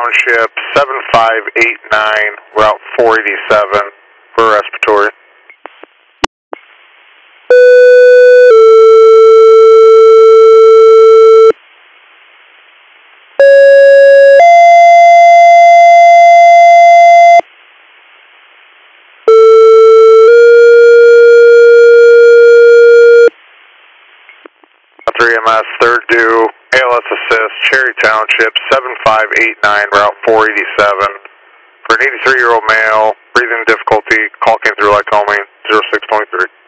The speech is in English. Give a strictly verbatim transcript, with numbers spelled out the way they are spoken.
Township, seven five eight nine, Route four eighty-seven, for respiratory. three M S, third due, A L S assist, Cherry Township, seven five eight nine, Route four eighty-seven. For an eighty-three-year-old male, breathing difficulty, call came through Lycoming, zero six twenty-three.